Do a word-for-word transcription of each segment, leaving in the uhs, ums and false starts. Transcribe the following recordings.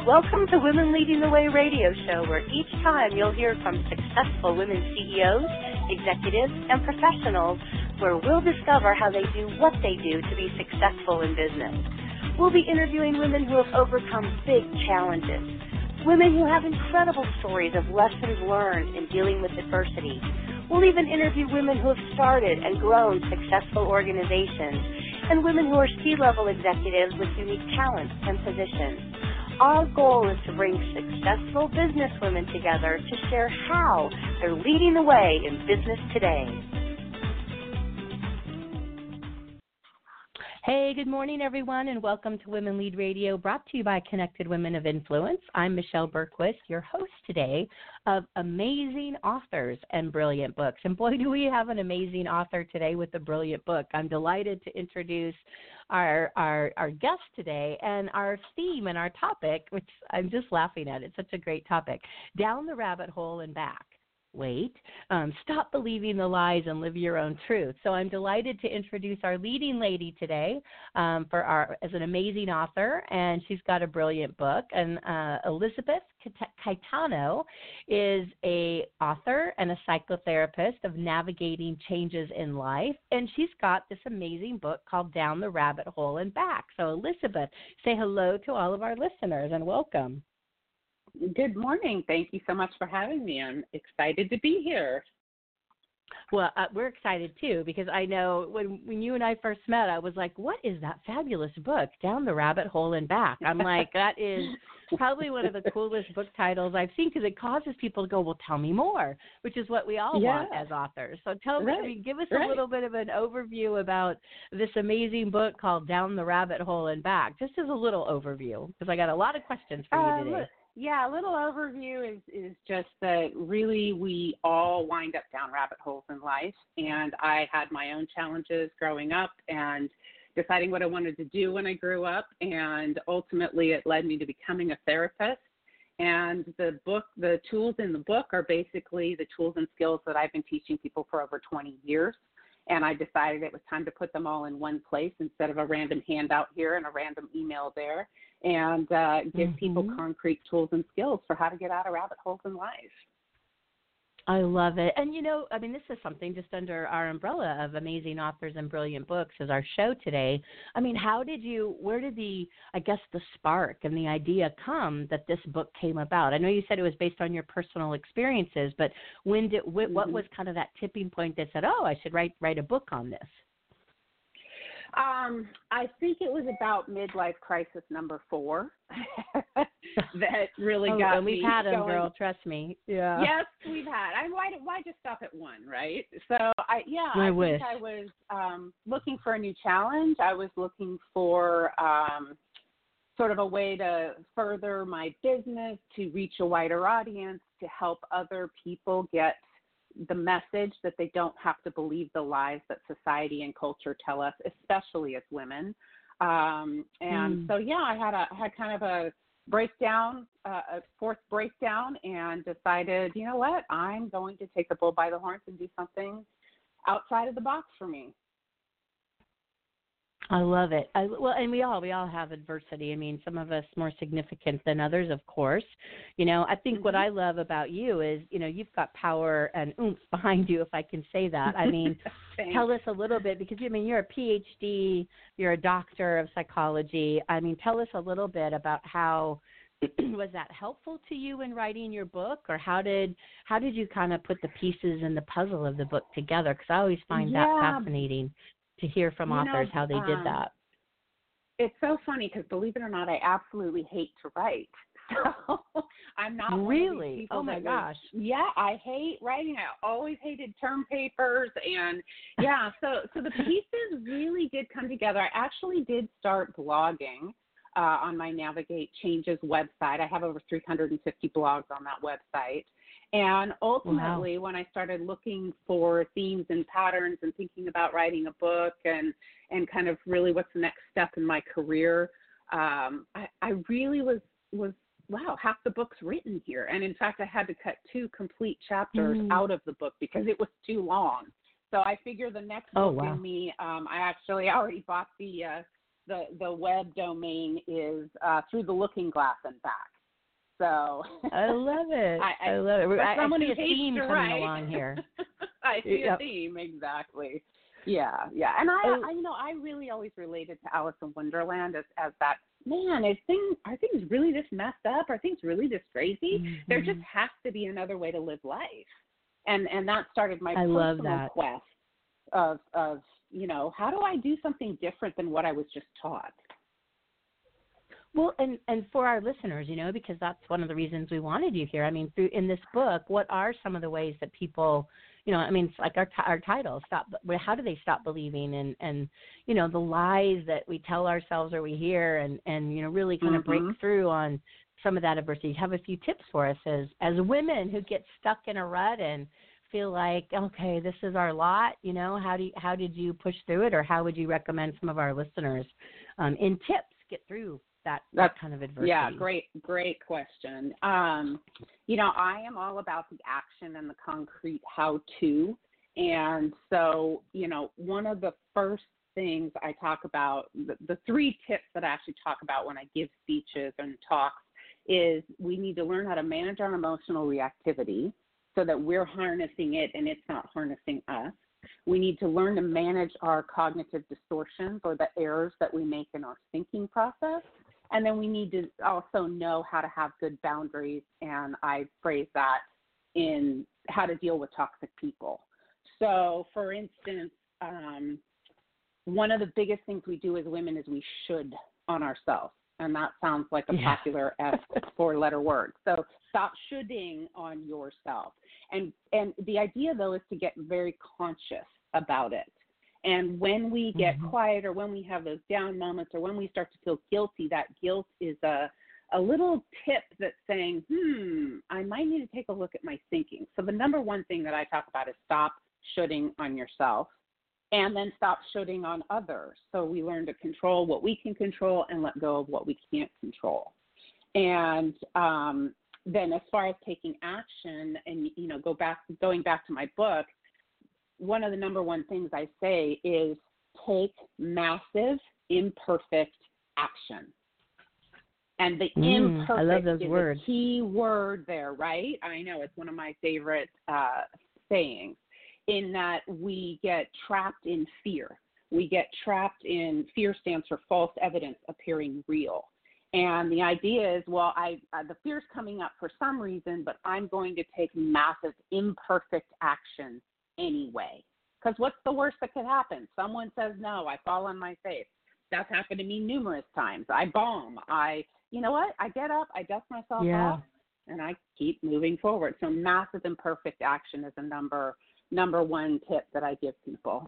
Welcome to Women Leading the Way radio show, where each time you'll hear from successful women C E Os, executives, and professionals, where we'll discover how they do what they do to be successful in business. We'll be interviewing women who have overcome big challenges, women who have incredible stories of lessons learned in dealing with adversity. We'll even interview women who have started and grown successful organizations, and women who are C-level executives with unique talents and positions. Our goal is to bring successful business women together to share how they're leading the way in business today. Hey, good morning, everyone, and welcome to Women Lead Radio, brought to you by Connected Women of Influence. I'm Michelle Bergquist, your host today of amazing authors and brilliant books. And boy, do we have an amazing author today with a brilliant book. I'm delighted to introduce our, our, our guest today and our theme and our topic, which I'm just laughing at. It's such a great topic, Down the Rabbit Hole and Back. Wait, um, stop believing the lies and live your own truth. So I'm delighted to introduce our leading lady today um, for our as an amazing author, and she's got a brilliant book. And uh, Elizabeth Caetano is a author and a psychotherapist of navigating changes in life, and she's got this amazing book called Down the Rabbit Hole and Back. So Elizabeth, say hello to all of our listeners and welcome. Good morning. Thank you so much for having me. I'm excited to be here. Well, uh, we're excited, too, because I know when, when you and I first met, I was like, what is that fabulous book, Down the Rabbit Hole and Back? I'm like, that is probably one of the coolest book titles I've seen, because it causes people to go, well, tell me more, which is what we all yeah. want as authors. So tell right. me, I mean, give us right. a little bit of an overview about this amazing book called Down the Rabbit Hole and Back, just as a little overview, because I got a lot of questions for you today. Uh, Yeah, a little overview is, is just that really we all wind up down rabbit holes in life, and I had my own challenges growing up and deciding what I wanted to do when I grew up, and ultimately it led me to becoming a therapist. And the book, the tools in the book are basically the tools and skills that I've been teaching people for over twenty years. And I decided it was time to put them all in one place instead of a random handout here and a random email there, and uh, give mm-hmm. people concrete tools and skills for how to get out of rabbit holes in life. I love it. And, you know, I mean, this is something just under our umbrella of amazing authors and brilliant books as our show today. I mean, how did you, where did the, I guess, the spark and the idea come that this book came about? I know you said it was based on your personal experiences, but when did, what mm-hmm. was kind of that tipping point that said, oh, I should write, write a book on this? Um, I think it was about midlife crisis number four that really oh, got and we've me had them, going. girl. Trust me. Yeah. Yes, we've had. I why why just stop at one, right? So I yeah, I, I wish. think I was um, looking for a new challenge. I was looking for um, sort of a way to further my business, to reach a wider audience, to help other people get the message that they don't have to believe the lies that society and culture tell us, especially as women. Um, and mm. so, yeah, I had a I had kind of a breakdown, uh, a fourth breakdown, and decided, you know what, I'm going to take the bull by the horns and do something outside of the box for me. I love it. I, well, and we all we all have adversity. I mean, some of us more significant than others, of course. You know, I think mm-hmm. what I love about you is, you know, you've got power and oomph behind you, if I can say that. I mean, tell us a little bit, because, I mean, you're a P H D, you're a doctor of psychology. I mean, tell us a little bit about how was that helpful to you in writing your book, or how did how did you kind of put the pieces in the puzzle of the book together? Because I always find yeah. that fascinating to hear from you authors know, how they um, did that. It's so funny because, believe it or not, I absolutely hate to write. So I'm not really. Oh my gosh. Was, yeah, I hate writing. I always hated term papers, and yeah. So so the pieces really did come together. I actually did start blogging uh, on my Navigate Changes website. I have over three hundred fifty blogs on that website. And ultimately, wow. when I started looking for themes and patterns and thinking about writing a book and, and kind of really what's the next step in my career, um, I, I really was, was, wow, half the book's written here. And in fact, I had to cut two complete chapters mm. out of the book because it was too long. So I figure the next oh, book wow. in me, um, I actually already bought the, uh, the, the web domain is uh, Through the Looking Glass and Back. So I love it. I, I, I love it. I, I see a theme coming write. along here. I see yep. a theme, exactly. Yeah, yeah. And I, oh. I, you know, I really always related to Alice in Wonderland as, as that, man, is things, are things really this messed up? Are things really this crazy? Mm-hmm. There just has to be another way to live life. And and that started my I personal love that. quest of, of, you know, how do I do something different than what I was just taught? Well, and, and for our listeners, you know, because that's one of the reasons we wanted you here. I mean, through in this book, what are some of the ways that people, you know, I mean, it's like our our title, stop. How do they stop believing and, and you know, the lies that we tell ourselves or we hear, and, and you know, really kind of mm-hmm. break through on some of that adversity. You have a few tips for us as as women who get stuck in a rut and feel like, okay, this is our lot. You know, how do you, how did you push through it, or how would you recommend some of our listeners um, in tips get through that, that kind of adversity? Yeah, great, great question. Um, you know, I am all about the action and the concrete how-to. And so, you know, one of the first things I talk about, the, the three tips that I actually talk about when I give speeches and talks is we need to learn how to manage our emotional reactivity so that we're harnessing it and it's not harnessing us. We need to learn to manage our cognitive distortions or the errors that we make in our thinking process. And then we need to also know how to have good boundaries, and I phrase that in how to deal with toxic people. So, for instance, um, one of the biggest things we do as women is we should on ourselves, and that sounds like a yeah. popular F four-letter word. So stop shoulding on yourself. And, and the idea, though, is to get very conscious about it. And when we get mm-hmm. quiet or when we have those down moments or when we start to feel guilty, that guilt is a, a little tip that's saying, hmm, I might need to take a look at my thinking. So the number one thing that I talk about is stop shoulding on yourself and then stop shoulding on others. So we learn to control what we can control and let go of what we can't control. And um, then as far as taking action and, you know, go back, going back to my book, one of the number one things I say is take massive, imperfect action. And the mm, imperfect I love those is words. a key word there, right? I know it's one of my favorite uh, sayings, in that we get trapped in fear. We get trapped in, fear stands for false evidence appearing real. And the idea is, well, I uh, the fear's coming up for some reason, but I'm going to take massive, imperfect action anyway. Because what's the worst that could happen? Someone says no, I fall on my face. That's happened to me numerous times. I bomb. I, you know what? I get up, I dust myself yeah. off, and I keep moving forward. So massive imperfect action is a number number one tip that I give people.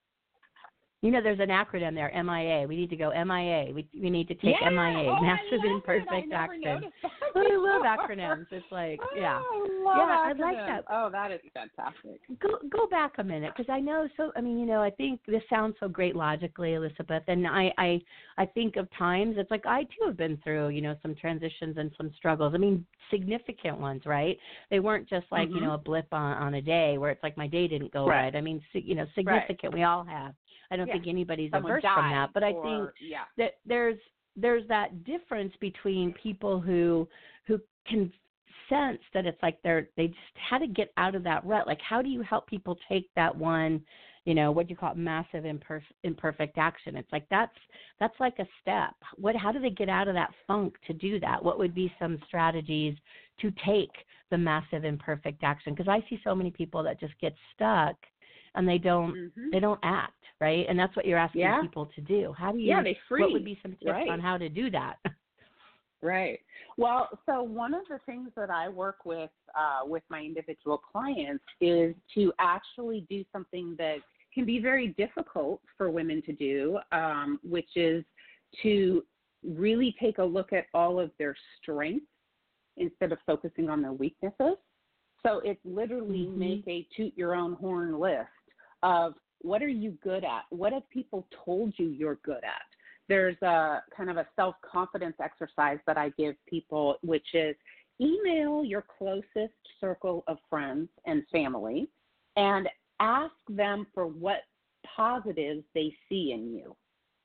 You know, there's an acronym there, M I A. We need to go M I A. We we need to take yeah. M I A, oh, massive imperfect I never action. I love acronyms. It's like, yeah. Oh, I yeah, acronyms. I like that. Oh, that is fantastic. Go go back a minute, because I know, so, I mean, you know, I think this sounds so great logically, Elizabeth, and I, I, I think of times, it's like I too have been through, you know, some transitions and some struggles. I mean, significant ones, right? They weren't just like, mm-hmm. you know, a blip on, on a day where it's like my day didn't go right. right. I mean, you know, significant, right. we all have. I don't yeah. think anybody's Someone averse from that, but I or, think yeah. that there's there's that difference between people who who can sense that it's like they're they just had to get out of that rut. Like, how do you help people take that one, you know, what do you call it, massive imperf- imperfect action? It's like that's that's like a step. What how do they get out of that funk to do that? What would be some strategies to take the massive imperfect action? Because I see so many people that just get stuck and they don't mm-hmm. they don't act, right? And that's what you're asking yeah. people to do. How do you yeah, they freeze. What would be some tips right. on how to do that? Right. Well, so one of the things that I work with uh, with my individual clients is to actually do something that can be very difficult for women to do, um, which is to really take a look at all of their strengths instead of focusing on their weaknesses. So it's literally mm-hmm. make a toot your own horn list of what are you good at? What have people told you you're good at? There's a kind of a self-confidence exercise that I give people, which is email your closest circle of friends and family and ask them for what positives they see in you.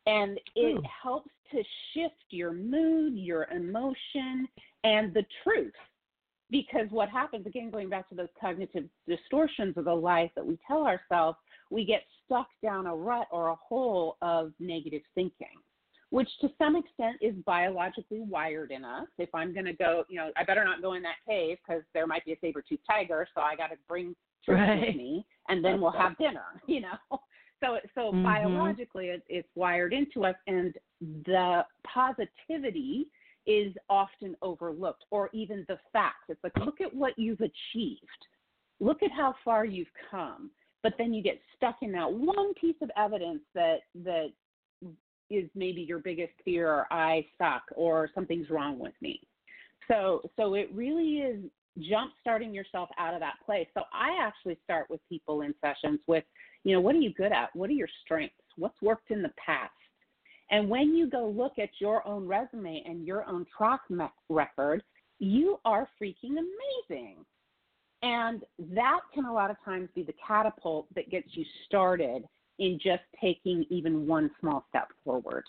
And it Ooh. helps to shift your mood, your emotion, and the truth. Because what happens, again, going back to those cognitive distortions of the life that we tell ourselves, we get stuck down a rut or a hole of negative thinking, which to some extent is biologically wired in us. If I'm going to go, you know, I better not go in that cave because there might be a saber-toothed tiger, so I got to bring truth Right. with me, and then we'll have dinner, you know. So, so mm-hmm. biologically, it, it's wired into us, and the positivity is often overlooked, or even the facts. It's like, look at what you've achieved. Look at how far you've come. But then you get stuck in that one piece of evidence that that is maybe your biggest fear, or I suck, or something's wrong with me. So, so it really is jump starting yourself out of that place. So I actually start with people in sessions with, you know, what are you good at? What are your strengths? What's worked in the past? And when you go look at your own resume and your own track record, you are freaking amazing. And that can a lot of times be the catapult that gets you started in just taking even one small step forward.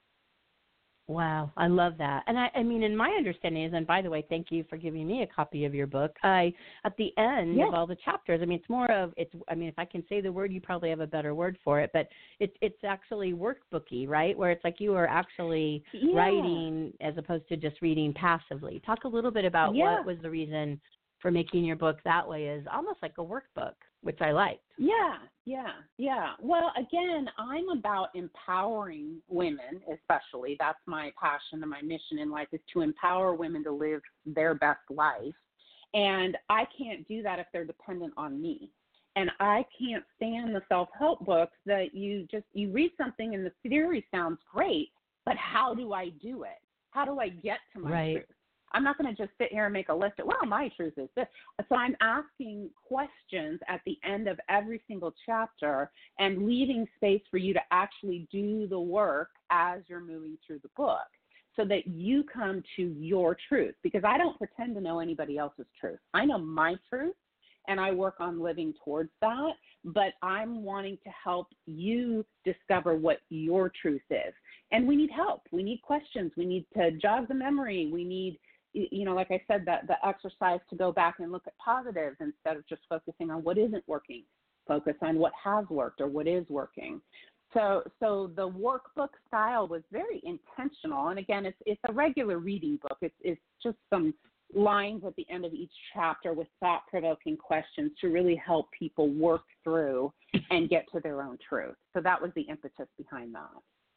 Wow, I love that. And I, I mean, and my understanding is, and by the way, thank you for giving me a copy of your book. I, at the end yes. of all the chapters, I mean, it's more of, it's, I mean, if I can say the word, you probably have a better word for it, but it's, it's actually workbooky, right? Where it's like you are actually yeah. writing as opposed to just reading passively. Talk a little bit about yeah. what was the reason for making your book that way, is almost like a workbook, which I liked. Yeah, yeah, yeah. Well, again, I'm about empowering women, especially. That's my passion and my mission in life, is to empower women to live their best life. And I can't do that if they're dependent on me. And I can't stand the self-help books that you just, you read something and the theory sounds great, but how do I do it? How do I get to my right. truth? I'm not going to just sit here and make a list of, well, my truth is this. So I'm asking questions at the end of every single chapter and leaving space for you to actually do the work as you're moving through the book, so that you come to your truth. Because I don't pretend to know anybody else's truth. I know my truth, and I work on living towards that, but I'm wanting to help you discover what your truth is. And we need help. We need questions. We need to jog the memory. We need, you know, like I said, that the exercise to go back and look at positives instead of just focusing on what isn't working. Focus on what has worked or what is working. So, so the workbook style was very intentional. And again, it's it's a regular reading book. It's it's just some lines at the end of each chapter with thought-provoking questions to really help people work through and get to their own truth. So that was the impetus behind that.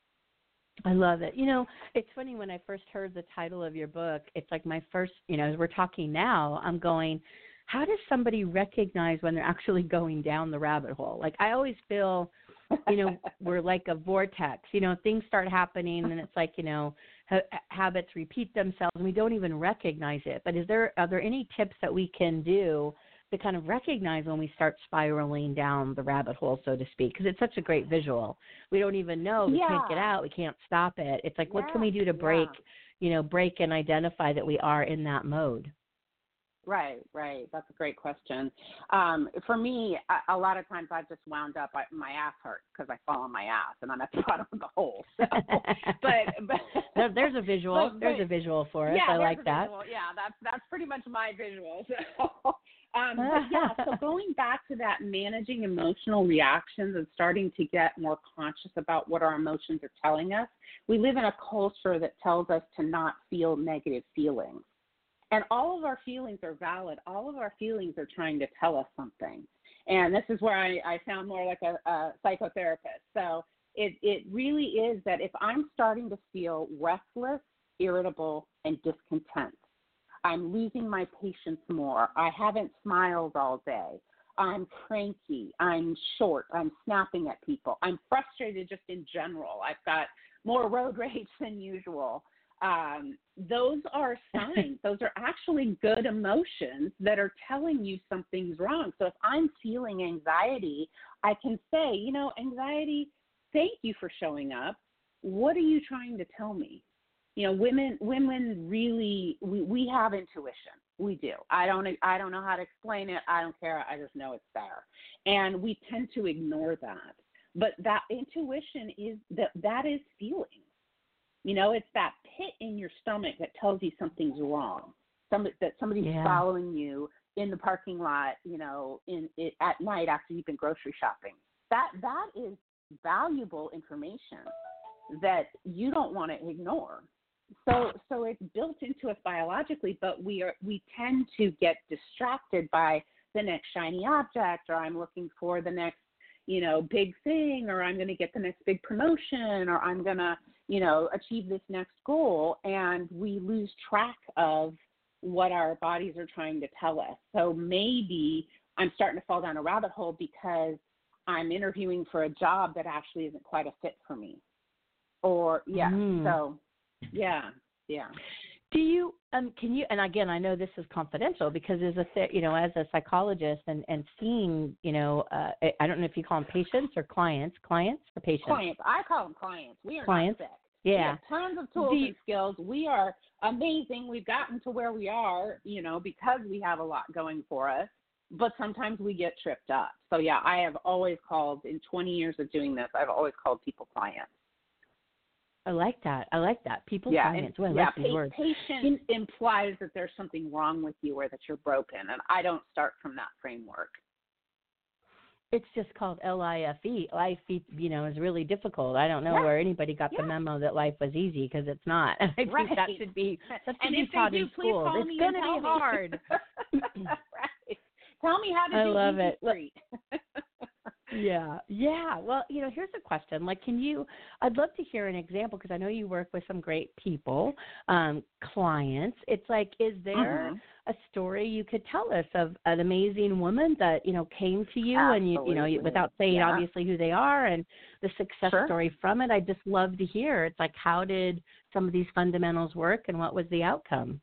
I love it. You know, it's funny, when I first heard the title of your book, it's like my first, you know, as we're talking now, I'm going, how does somebody recognize when they're actually going down the rabbit hole? Like, I always feel, you know, we're like a vortex. You know, things start happening and it's like, you know, ha- habits repeat themselves and we don't even recognize it. But is there, are there any tips that we can do to kind of recognize when we start spiraling down the rabbit hole, so to speak? Because it's such a great visual. We don't even know. We yeah. can't get out. We can't stop it. It's like, yeah. what can we do to break, yeah. you know, break and identify that we are in that mode? Right, right. That's a great question. Um, for me, a, a lot of times I've just wound up, I, my ass hurts because I fall on my ass and I'm at the bottom of the hole. So, but, but there, there's a visual. But, there's but, a visual for us. Yeah, I like a that. Visual. Yeah, that's that's pretty much my visual. So, um, but yeah, so going back to that, managing emotional reactions and starting to get more conscious about what our emotions are telling us. We live in a culture that tells us to not feel negative feelings. And all of our feelings are valid. All of our feelings are trying to tell us something. And this is where I, I sound more like a, a psychotherapist. So it, it really is that if I'm starting to feel restless, irritable, and discontent, I'm losing my patience more, I haven't smiled all day, I'm cranky, I'm short, I'm snapping at people, I'm frustrated just in general, I've got more road rage than usual. Um, those are signs. Those are actually good emotions that are telling you something's wrong. So if I'm feeling anxiety, I can say, you know, anxiety, thank you for showing up. What are you trying to tell me? You know, women, women really, we, we have intuition. We do. I don't, I don't know how to explain it. I don't care. I just know it's there. And we tend to ignore that. But that intuition is that that is feeling. You know, it's that pit in your stomach that tells you something's wrong. Some that somebody's yeah. following you in the parking lot, you know, in it, at night after you've been grocery shopping. That that is valuable information that you don't want to ignore. So so it's built into us biologically, but we are we tend to get distracted by the next shiny object, or I'm looking for the next, you know, big thing, or I'm going to get the next big promotion, or I'm going to, you know, achieve this next goal, and we lose track of what our bodies are trying to tell us. So maybe I'm starting to fall down a rabbit hole because I'm interviewing for a job that actually isn't quite a fit for me. Or, yeah, mm. so, yeah, yeah. Do you, um, can you, and again, I know this is confidential because as a, you know, as a psychologist and, and seeing, you know, uh, I don't know if you call them patients or clients, clients or patients? Clients. I call them clients. We are clients. not sick. Yeah. We have tons of tools you, and skills. We are amazing. We've gotten to where we are, you know, because we have a lot going for us, but sometimes we get tripped up. So, yeah, I have always called, in twenty years of doing this, I've always called people clients. I like that. I like that. People yeah, clients. And, Well, I yeah, like these pa- words. Patient implies that there's something wrong with you or that you're broken, and I don't start from that framework. It's just called L I F E. Life, you know, is really difficult. I don't know yeah. where anybody got yeah. the memo that life was easy, because it's not. I think right. that should be that should and be taught do, in school. It's going to be me. hard. right. Tell me how to I do love Easy it. Street. Yeah, yeah. Well, you know, here's a question. Like, can you, I'd love to hear an example, because I know you work with some great people, um, clients. It's like, is there mm-hmm. a story you could tell us of an amazing woman that, you know, came to you Absolutely. and, you, you know, you, without saying yeah. obviously who they are and the success sure. story from it? I'd just love to hear. It's like, how did some of these fundamentals work and what was the outcome?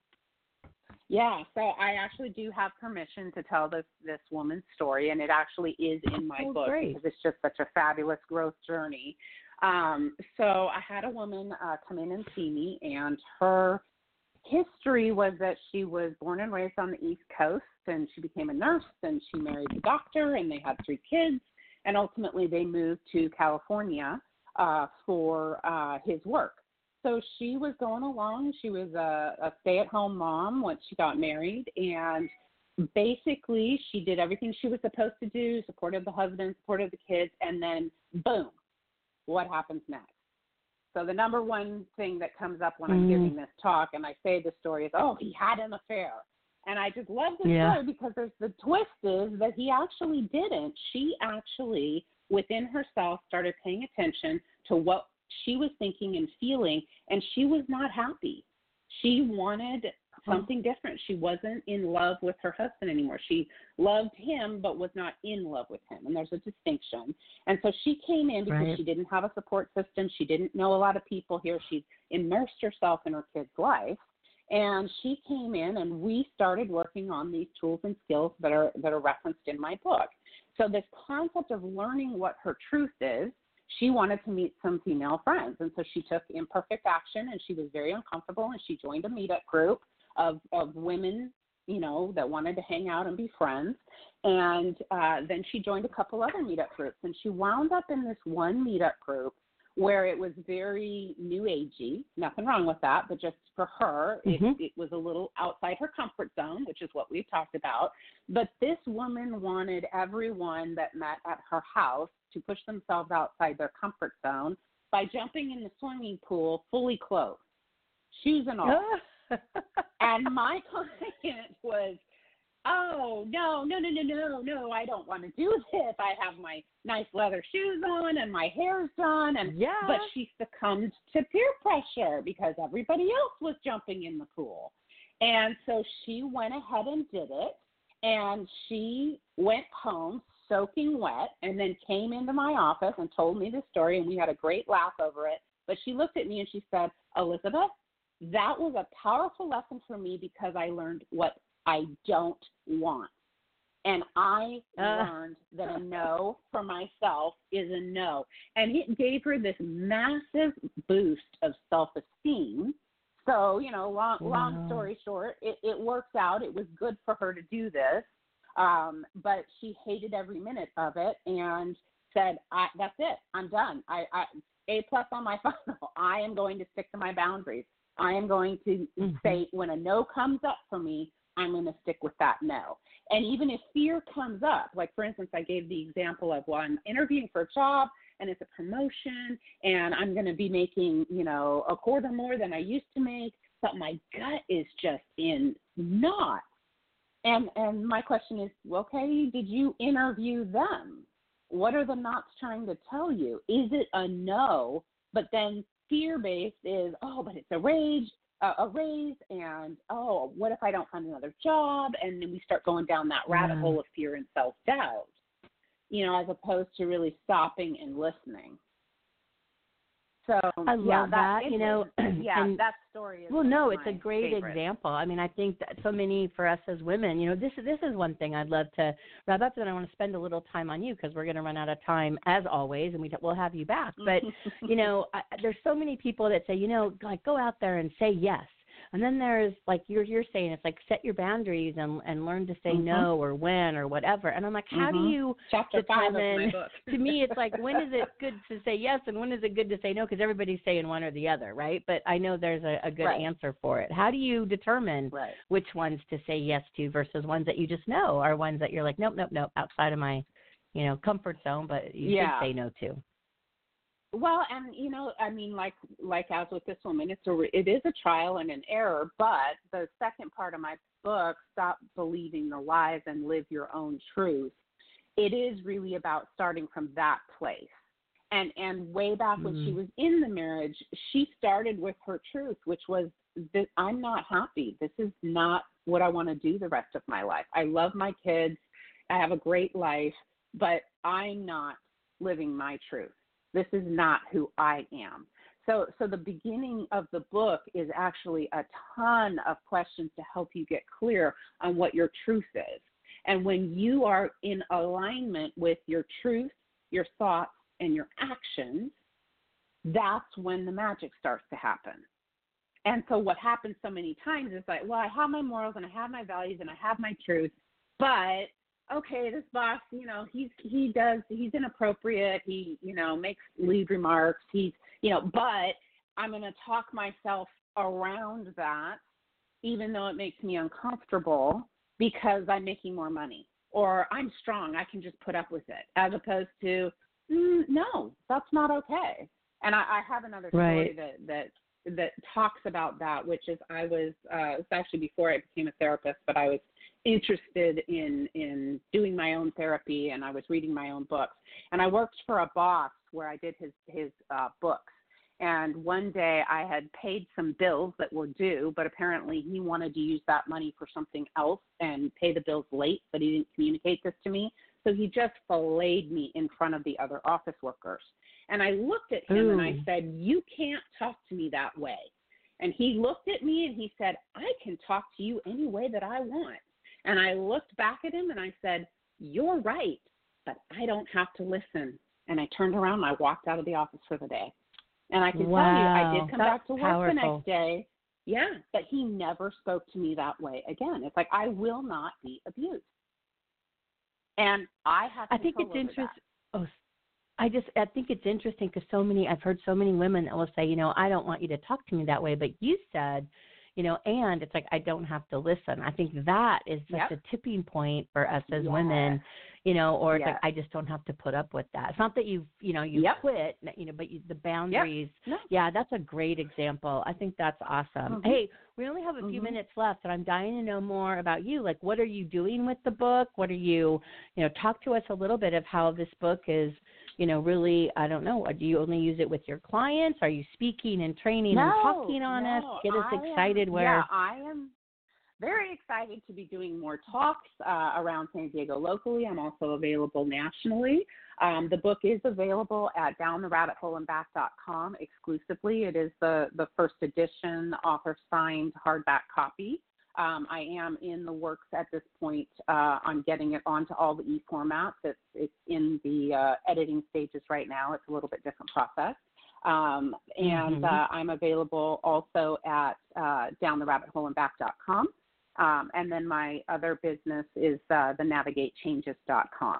Yeah, so I actually do have permission to tell this this woman's story, and it actually is in my oh, book great. because it's just such a fabulous growth journey. Um, so I had a woman uh, come in and see me, and her history was that she was born and raised on the East Coast, and she became a nurse, and she married a doctor, and they had three kids, and ultimately they moved to California uh, for uh, his work. So she was going along. She was a, a stay-at-home mom once she got married, and basically she did everything she was supposed to do, supported the husband, supported the kids, and then boom, what happens next? So the number one thing that comes up when mm. I'm giving this talk and I say the story is, oh, he had an affair. And I just love the yeah. story because there's the twist is that he actually didn't. She actually, within herself, started paying attention to what she was thinking and feeling, and she was not happy. She wanted something different. She wasn't in love with her husband anymore. She loved him but was not in love with him, and there's a distinction. And so she came in because right. she didn't have a support system. She didn't know a lot of people here. She immersed herself in her kid's life, and she came in, and we started working on these tools and skills that are that are referenced in my book. So this concept of learning what her truth is, she wanted to meet some female friends, and so she took imperfect action, and she was very uncomfortable, and she joined a meetup group of, of women, you know, that wanted to hang out and be friends, and uh, then she joined a couple other meetup groups, and she wound up in this one meetup group where it was very new agey, nothing wrong with that, but just for her, mm-hmm. it, it was a little outside her comfort zone, which is what we've talked about. But this woman wanted everyone that met at her house to push themselves outside their comfort zone by jumping in the swimming pool fully clothed, shoes and all. And my client was, oh, no, no, no, no, no, no, I don't want to do this. I have my nice leather shoes on and my hair's done. And yeah. But she succumbed to peer pressure because everybody else was jumping in the pool. And so she went ahead and did it. And she went home soaking wet and then came into my office and told me the story, and we had a great laugh over it. But she looked at me and she said, Elizabeth, that was a powerful lesson for me because I learned what I don't want. And I uh. learned that a no for myself is a no. And it gave her this massive boost of self-esteem. So, you know, long, wow. long story short, it, it worked out. It was good for her to do this. Um, but she hated every minute of it. And said, I, that's it. I'm done. I, I A plus on my final. I am going to stick to my boundaries. I am going to mm-hmm. say when a no comes up for me, I'm going to stick with that no. And even if fear comes up, like for instance, I gave the example of well, I'm interviewing for a job and it's a promotion and I'm going to be making, you know, a quarter more than I used to make, but my gut is just in knots. And and my question is, okay, did you interview them? What are the knots trying to tell you? Is it a no, but then fear-based is, oh, but it's a rage, uh, a raise, and, oh, what if I don't find another job? And then we start going down that rabbit yeah. hole of fear and self-doubt, you know, as opposed to really stopping and listening. So I love yeah, that, that you know. Yeah, and, that story is well, no, it's a great favorite. example. I mean, I think that so many for us as women, you know, this this is one thing I'd love to wrap up, and I want to spend a little time on you because we're going to run out of time as always, and we we'll have you back. But you know, I, there's so many people that say, you know, like go out there and say yes. And then there's, like you're you're saying, it's like set your boundaries and and learn to say mm-hmm. no or when or whatever. And I'm like, how mm-hmm. do you Chapter determine? five of my book. To me, it's like, when is it good to say yes and when is it good to say no? Because everybody's saying one or the other, right? But I know there's a, a good right. answer for it. How do you determine right. which ones to say yes to versus ones that you just know are ones that you're like, nope, nope, nope, outside of my, you know, comfort zone, but you yeah. should say no to? Well, and you know, I mean, like like as with this woman, it's a it is a trial and an error. But the second part of my book, Stop Believing the Lies and Live Your Own Truth, it is really about starting from that place. And and way back mm-hmm. when she was in the marriage, she started with her truth, which was that I'm not happy. This is not what I want to do the rest of my life. I love my kids. I have a great life, but I'm not living my truth. This is not who I am. So so the beginning of the book is actually a ton of questions to help you get clear on what your truth is. And when you are in alignment with your truth, your thoughts, and your actions, that's when the magic starts to happen. And so what happens so many times is like, well, I have my morals and I have my values and I have my truth, but okay, this boss, you know, he's he does he's inappropriate. He, you know, makes lewd remarks. He's, you know, but I'm going to talk myself around that, even though it makes me uncomfortable because I'm making more money or I'm strong. I can just put up with it, as opposed to mm, no, that's not okay. And I, I have another story right. that that that talks about that, which is I was uh, it's actually before I became a therapist, but I was interested in in doing my own therapy, and I was reading my own books. And I worked for a boss where I did his his uh, books. And one day I had paid some bills that were due, but apparently he wanted to use that money for something else and pay the bills late, but he didn't communicate this to me. So he just filleted me in front of the other office workers. And I looked at him Ooh. and I said, you can't talk to me that way. And he looked at me and he said, I can talk to you any way that I want. And I looked back at him and I said, you're right, but I don't have to listen. And I turned around and I walked out of the office for the day. And I can wow. tell you, I did come That's back to work powerful. the next day. Yeah, but he never spoke to me that way again. It's like, I will not be abused. And I have I think it's interesting. Oh, I just, I think it's interesting because so many, I've heard so many women that will say, you know, I don't want you to talk to me that way. But you said, you know, and it's like, I don't have to listen. I think that is such yep. a tipping point for us as yes. women, you know, or it's yes. like, I just don't have to put up with that. It's not that you've, you know, you yep. quit, you know, but you, the boundaries. Yep. No. Yeah, that's a great example. I think that's awesome. Mm-hmm. Hey, we only have a few mm-hmm. minutes left, and I'm dying to know more about you. Like, what are you doing with the book? What are you, you know, talk to us a little bit of how this book is, you know, really, I don't know, do you only use it with your clients? Are you speaking and training no, and talking on no, us? Get us I excited am, where. Yeah, I am very excited to be doing more talks uh, around San Diego locally. I'm also available nationally. Um, the book is available at down the rabbit hole and back dot com exclusively. It is the, the first edition, author-signed hardback copy. Um, I am in the works at this point uh, on getting it onto all the e-formats. It's, it's in the uh, editing stages right now. It's a little bit different process. Um, and mm-hmm. uh, I'm available also at uh, down the rabbit hole and back dot com. Um, and then my other business is uh, the navigate changes dot com.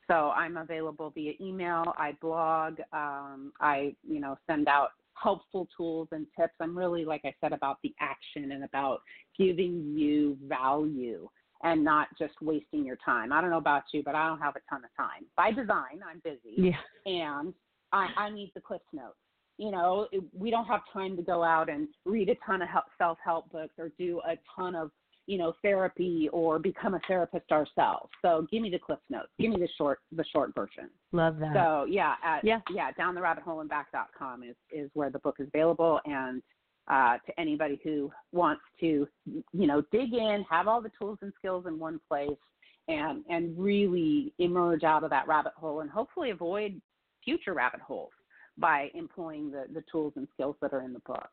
So I'm available via email. I blog. Um, I, you know, send out helpful tools and tips. I'm really, like I said, about the action and about giving you value and not just wasting your time. I don't know about you, but I don't have a ton of time. By design, I'm busy, yeah. and I, I need the Cliff Notes. You know, it, we don't have time to go out and read a ton of help, self-help books or do a ton of, you know, therapy or become a therapist ourselves. So give me the Cliff Notes. Give me the short, the short version. Love that. So yeah, at, yeah, yeah, down the rabbit hole and back dot com is, is where the book is available. And uh, to anybody who wants to, you know, dig in, have all the tools and skills in one place, and and really emerge out of that rabbit hole and hopefully avoid future rabbit holes by employing the, the tools and skills that are in the book.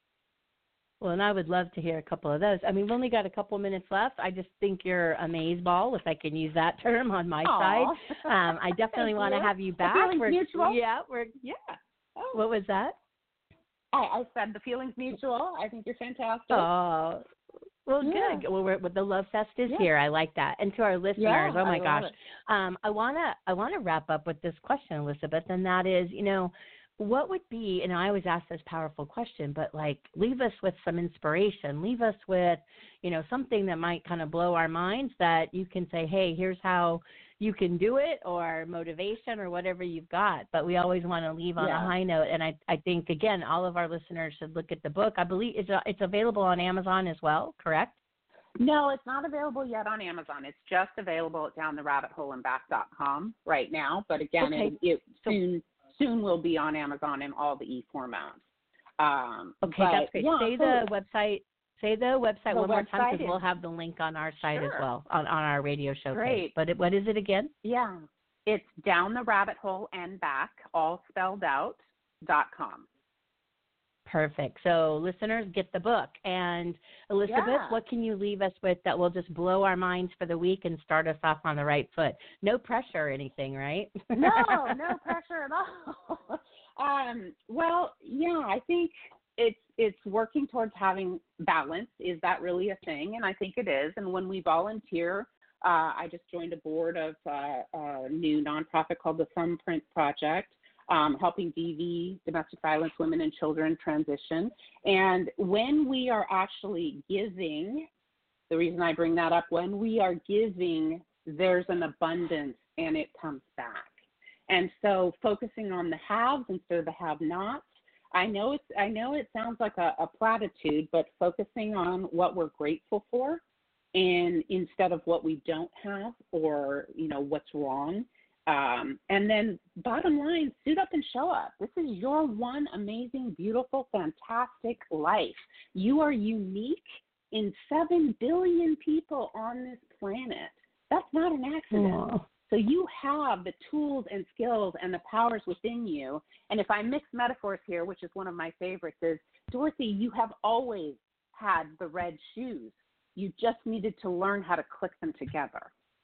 Well, and I would love to hear a couple of those. I mean, we've only got a couple minutes left. I just think you're amazeball, if I can use that term on my Aww. side. Um, I definitely want to have you back. The feeling's we're, mutual. Yeah, we're. Yeah. Oh. What was that? I, I said the feeling's mutual. I think you're fantastic. Oh, well, yeah. good. Well, we're, the Love Fest is yeah. here. I like that. And to our listeners, yeah, oh my I gosh, um, I wanna I wanna wrap up with this question, Elizabeth, and that is, you know, what would be, and I always ask this powerful question, but like, leave us with some inspiration, leave us with, you know, something that might kind of blow our minds that you can say, hey, here's how you can do it, or motivation, or whatever you've got. But we always want to leave on yeah. a high note. And I, I think, again, all of our listeners should look at the book. I believe it's, it's available on Amazon as well, correct? No, it's not available yet on Amazon. It's just available at down the rabbit hole and back dot com right now. But again, okay. it, it soon soon will be on Amazon in all the e-formats. Um, okay, but, that's great. Yeah, say so the website. Say the website the one more website time, because is, we'll have the link on our site sure. as well, on, on our radio show Great. page. But it, what is it again? Yeah, it's down the rabbit hole and back, all spelled out, dot com. Perfect. So listeners, get the book. And Elizabeth, yeah. what can you leave us with that will just blow our minds for the week and start us off on the right foot? No pressure or anything, right? no, no pressure at all. um, well, yeah, I think it's it's working towards having balance. Is that really a thing? And I think it is. And when we volunteer, uh, I just joined a board of uh, a new nonprofit called the Thumbprint Project. Um, helping D V, domestic violence, women and children transition. And when we are actually giving, the reason I bring that up, when we are giving, there's an abundance and it comes back. And so focusing on the haves instead of the have-nots, I know it's I know it sounds like a, a platitude, but focusing on what we're grateful for, and instead of what we don't have or, you know, what's wrong. Um, and then bottom line, suit up and show up. This is your one amazing, beautiful, fantastic life. You are unique in seven billion people on this planet. That's not an accident. Aww. So you have the tools and skills and the powers within you. And if I mix metaphors here, which is one of my favorites, is, Dorothy, you have always had the red shoes. You just needed to learn how to click them together.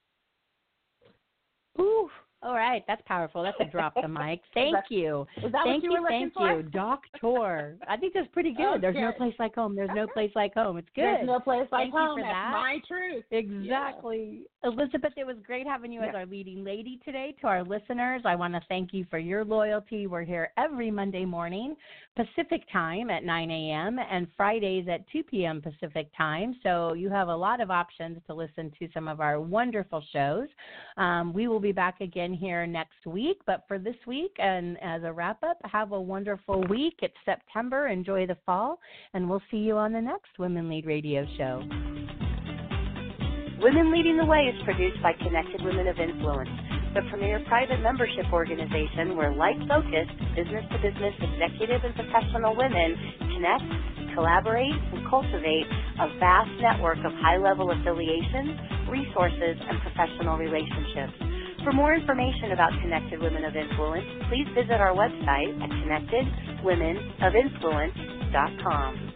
Ooh. All right, that's powerful. That's a drop the mic. Thank that, you. Is that thank what you, you, were thank for? you, Doctor. I think that's pretty good. Okay. There's no place like home. There's no place like home. It's good. There's no place like thank home. You for That's that. my truth. Exactly. Yeah. Elizabeth, it was great having you yeah. as our leading lady today. To our listeners, I want to thank you for your loyalty. We're here every Monday morning, Pacific time at nine a.m. and Fridays at two p.m. Pacific time. So you have a lot of options to listen to some of our wonderful shows. Um, we will be back again here next week. But for this week, and as a wrap-up, have a wonderful week. It's September. Enjoy the fall. And we'll see you on the next Women Lead Radio show. Women Leading the Way is produced by Connected Women of Influence, the premier private membership organization where like-focused, business-to-business executive and professional women connect, collaborate, and cultivate a vast network of high-level affiliations, resources, and professional relationships. For more information about Connected Women of Influence, please visit our website at connected women of influence dot com.